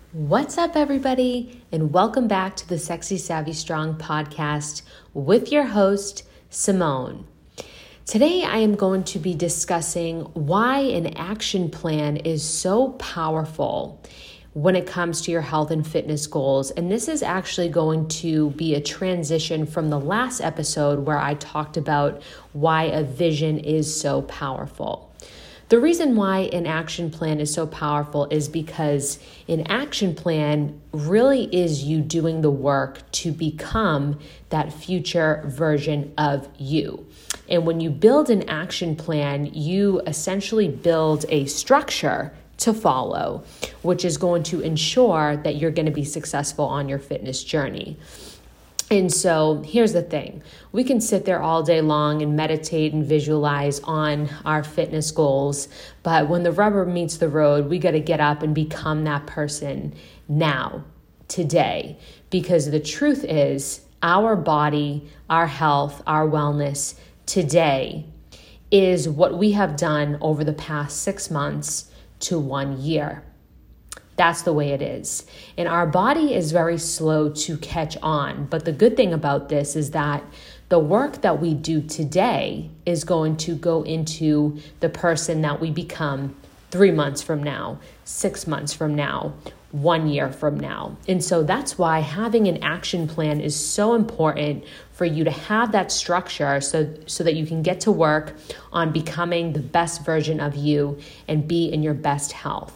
What's up, everybody, and welcome back to the Sexy Savvy Strong podcast with your host, Simone. Today, I am going to be discussing why an action plan is so powerful when it comes to your health and fitness goals. And this is actually going to be a transition from the last episode where I talked about why a vision is so powerful. The reason why an action plan is so powerful is because an action plan really is you doing the work to become that future version of you. And when you build an action plan, you essentially build a structure to follow, which is going to ensure that you're going to be successful on your fitness journey. And so here's the thing. We can sit there all day long and meditate and visualize on our fitness goals. But when the rubber meets the road, we got to get up and become that person now, today. Because the truth is, our body, our health, our wellness today is what we have done over the past 6 months to 1 year. That's the way it is. And our body is very slow to catch on. But the good thing about this is that the work that we do today is going to go into the person that we become 3 months from now, 6 months from now, 1 year from now. And so that's why having an action plan is so important for you to have that structure so that you can get to work on becoming the best version of you and be in your best health.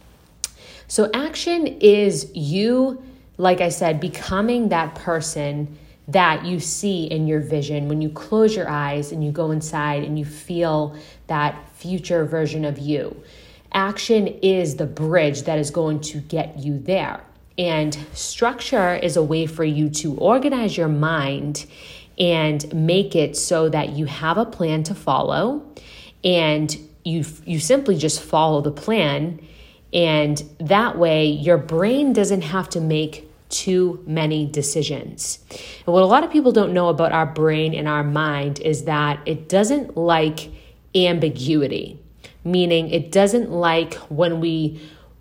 So action is you, like I said, becoming that person that you see in your vision when you close your eyes and you go inside and you feel that future version of you. Action is the bridge that is going to get you there. And structure is a way for you to organize your mind and make it so that you have a plan to follow and you simply just follow the plan. And that way, your brain doesn't have to make too many decisions. And what a lot of people don't know about our brain and our mind is that it doesn't like ambiguity, meaning it doesn't like when we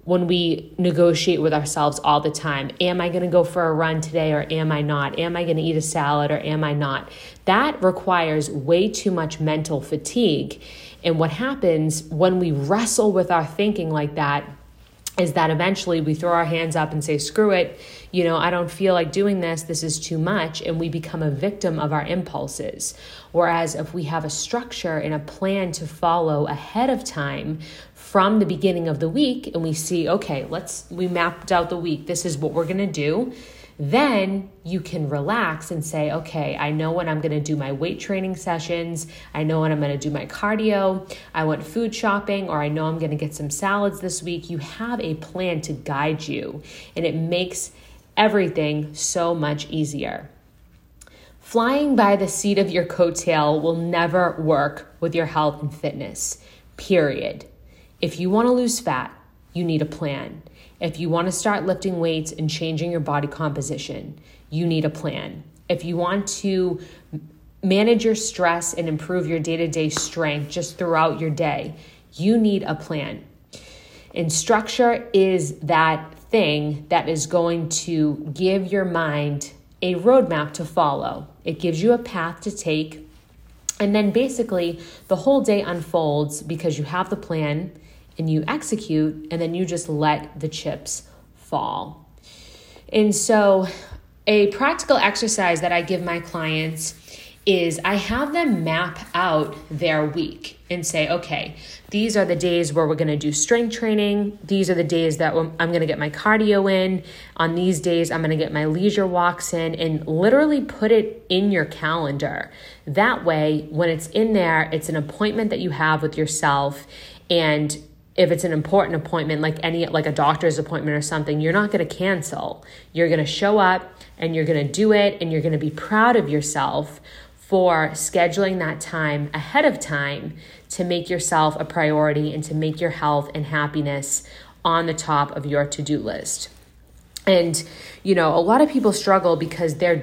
negotiate with ourselves all the time. Am I going to go for a run today or am I not? Am I going to eat a salad or am I not? That requires way too much mental fatigue. And what happens when we wrestle with our thinking like that is that eventually we throw our hands up and say, screw it, I don't feel like doing this. This is too much. And we become a victim of our impulses. Whereas if we have a structure and a plan to follow ahead of time from the beginning of the week and we see, okay, we mapped out the week. This is what we're going to do. Then you can relax and say, okay, I know when I'm going to do my weight training sessions. I know when I'm going to do my cardio. I went food shopping, or I know I'm going to get some salads this week. You have a plan to guide you, and it makes everything so much easier. Flying by the seat of your coattail will never work with your health and fitness, period. If you want to lose fat, you need a plan. If you want to start lifting weights and changing your body composition, you need a plan. If you want to manage your stress and improve your day-to-day strength just throughout your day, you need a plan. And structure is that thing that is going to give your mind a roadmap to follow. It gives you a path to take. And then basically the whole day unfolds because you have the plan and you execute, and then you just let the chips fall. And so a practical exercise that I give my clients is I have them map out their week and say, okay, these are the days where we're going to do strength training. These are the days that I'm going to get my cardio in. On these days, I'm going to get my leisure walks in, and literally put it in your calendar. That way, when it's in there, it's an appointment that you have with yourself. And if it's an important appointment, like a doctor's appointment or something, you're not going to cancel. You're going to show up and you're going to do it, and you're going to be proud of yourself for scheduling that time ahead of time to make yourself a priority and to make your health and happiness on the top of your to-do list. And, a lot of people struggle because they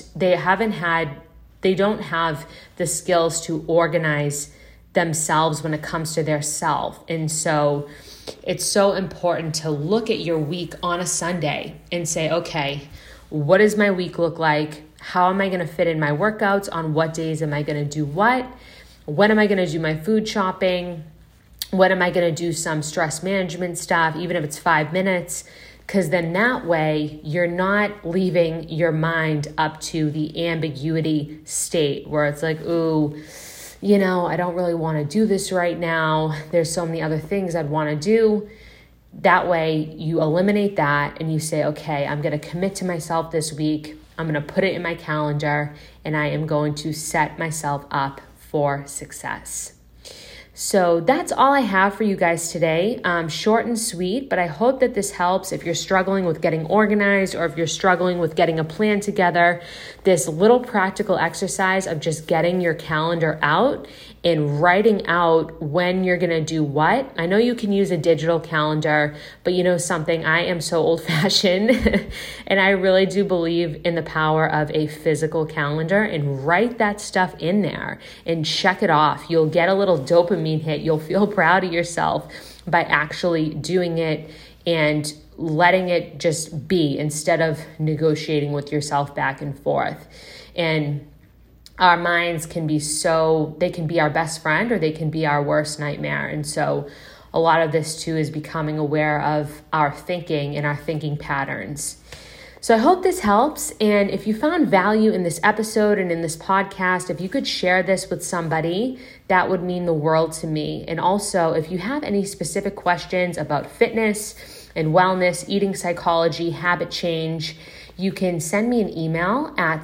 don't have the skills to organize themselves when it comes to their self. And so it's so important to look at your week on a Sunday and say, okay, what does my week look like? How am I going to fit in my workouts? On what days am I going to do what? When am I going to do my food shopping? When am I going to do some stress management stuff, even if it's 5 minutes? Because then that way you're not leaving your mind up to the ambiguity state where it's like, ooh, I don't really want to do this right now. There's so many other things I'd want to do. That way you eliminate that and you say, okay, I'm going to commit to myself this week. I'm going to put it in my calendar and I am going to set myself up for success. So that's all I have for you guys today. Short and sweet, but I hope that this helps if you're struggling with getting organized or if you're struggling with getting a plan together. This little practical exercise of just getting your calendar out and writing out when you're going to do what. I know you can use a digital calendar, but something, I am so old-fashioned and I really do believe in the power of a physical calendar, and write that stuff in there and check it off. You'll get a little dopamine hit. You'll feel proud of yourself by actually doing it and letting it just be instead of negotiating with yourself back and forth. And our minds can be they can be our best friend or they can be our worst nightmare. And so a lot of this too is becoming aware of our thinking and our thinking patterns. So I hope this helps. And if you found value in this episode and in this podcast, if you could share this with somebody, that would mean the world to me. And also, if you have any specific questions about fitness and wellness, eating psychology, habit change, you can send me an email at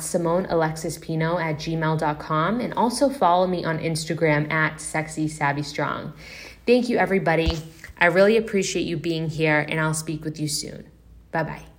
simonealexispino@gmail.com, and also follow me on Instagram at SexySavvyStrong. Thank you, everybody. I really appreciate you being here, and I'll speak with you soon. Bye-bye.